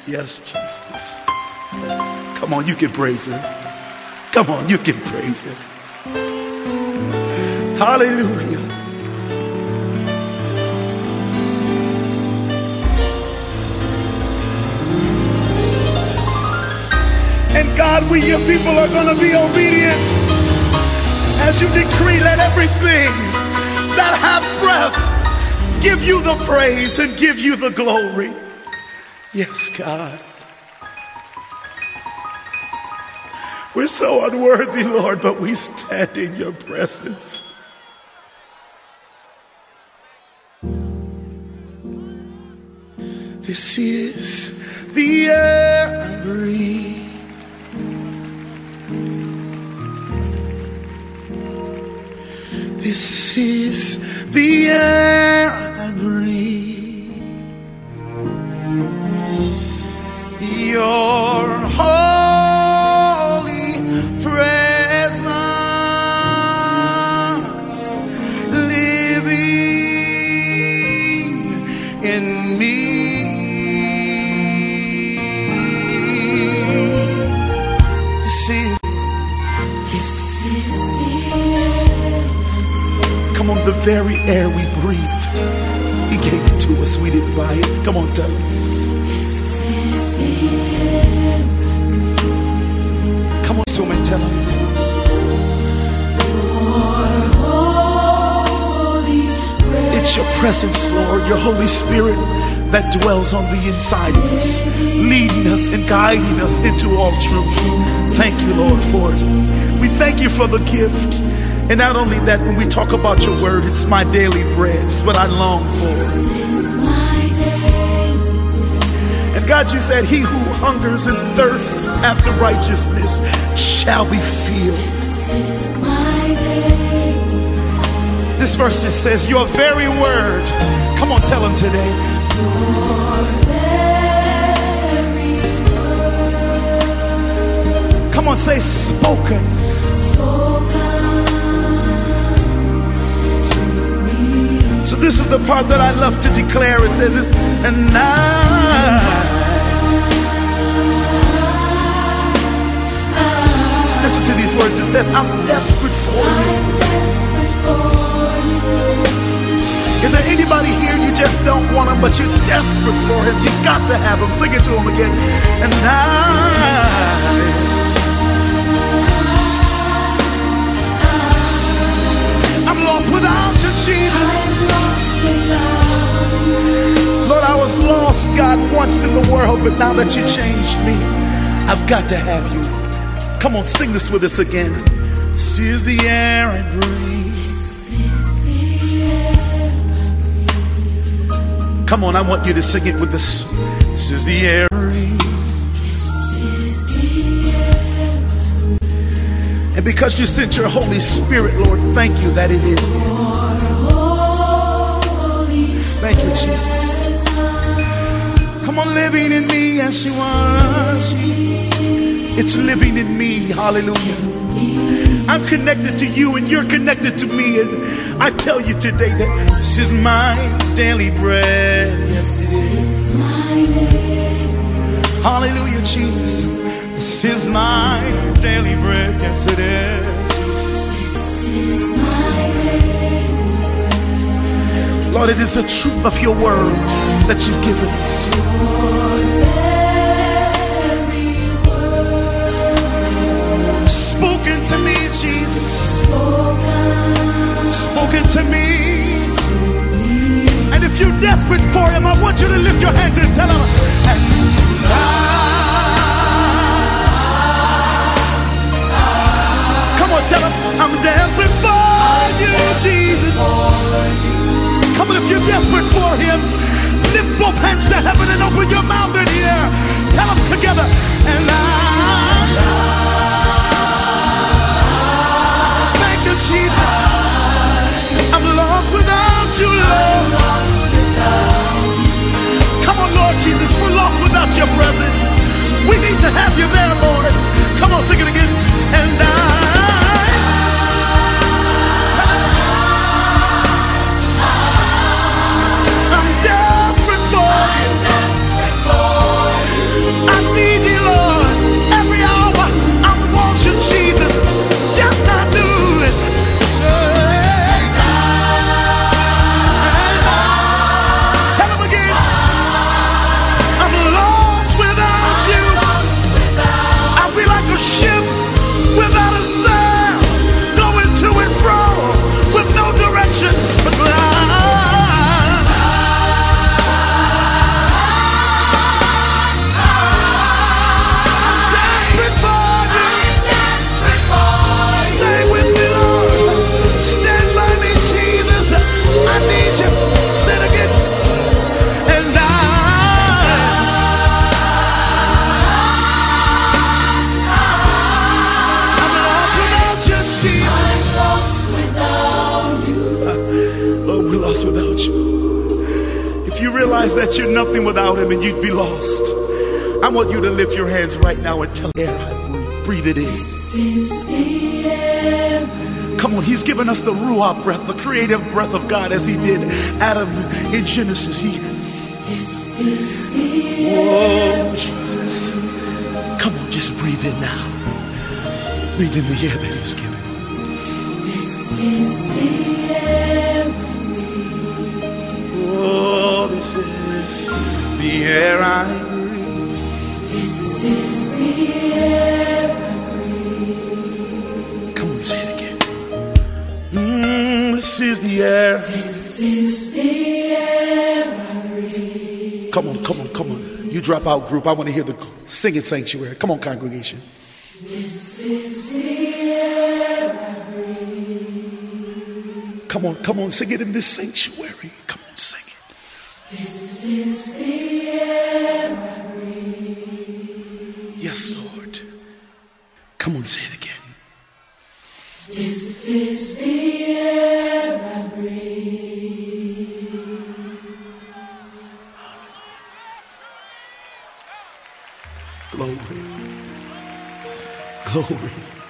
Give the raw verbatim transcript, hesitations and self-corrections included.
Yes, Jesus. Come on, you can praise him. Come on, you can praise him. Hallelujah. And God, we your people are going to be obedient as you decree, let everything that have breath give you the praise and give you the glory. Yes, God. We're so unworthy, Lord, but we stand in your presence. This is the air I breathe. This is the air I breathe. Your holy presence living in me. This is, this is the air. Come on, the very air we breathe, he gave it to us. We didn't buy it. Come on, tell him. Come on to him and tell him. It's your presence, Lord, your Holy Spirit that dwells on the inside of us, leading us and guiding us into all truth. Thank you, Lord, for it. We thank you for the gift. And not only that, when we talk about your word, it's my daily bread. It's what I long for. And God, you said, he who hungers and thirsts after righteousness shall be filled. This, this verse just says, your very word. Come on, tell him today. Your very word. Come on, say spoken. Spoken to me. So this is the part that I love to declare. It says this, and I. Listen to these words. It says, I'm desperate for you. Is there anybody here you just don't want him, but you're desperate for him? You got to have him. Sing it to him again. And I, I'm lost without you, Jesus. Lord, I was lost, God, once in the world, but now that you changed me, I've got to have you. Come on, sing this with us again. This is the air I breathe. Come on, I want you to sing it with us. This is the air I breathe. And because you sent your Holy Spirit, Lord, thank you that it is here. Thank you, Jesus. Come on, living in me as you are, Jesus. It's living in me. Hallelujah. I'm connected to you and you're connected to me. And I tell you today that this is my daily bread. Yes, it is. Hallelujah, Jesus. This is my daily bread. Yes, it is, Jesus. Lord, it is the truth of your word that you've given us. Spoken to me, Jesus. Spoken to me. And if you're desperate for him, I want you to lift your hands and tell him, and I, come on, tell him, I'm desperate for you, Jesus. Come on, if you're desperate for him, lift both hands to heaven and open your mouth in here. Tell them together, and I, thank you, Jesus. I'm lost without you, Lord. Come on, Lord Jesus, we're lost without your presence. We need to have you there, Lord. Come on, sing it again. And I, I'm desperate for you. realize that you're nothing without him and you'd be lost, I want you to lift your hands right now and tell air I breathe. Breathe it in. This is the air. Come on, he's given us the Ruach breath, the creative breath of God, as he did Adam in Genesis. He, This is the air. oh, Jesus. Come on, just breathe in now. Breathe in the air that he's given. This is the air. Oh, this is the air I breathe. This is the air. Come on, say it again. Mm, this is the air. This is the air I breathe. Come on, come on, come on. You drop out, group. I want to hear the singing sanctuary. Come on, congregation. This is the air I breathe. Come on, come on, sing it in this sanctuary. Come on, sing it. This is the air I breathe. Yes, Lord. Come on, say it again. This is the air I breathe. Glory. Glory.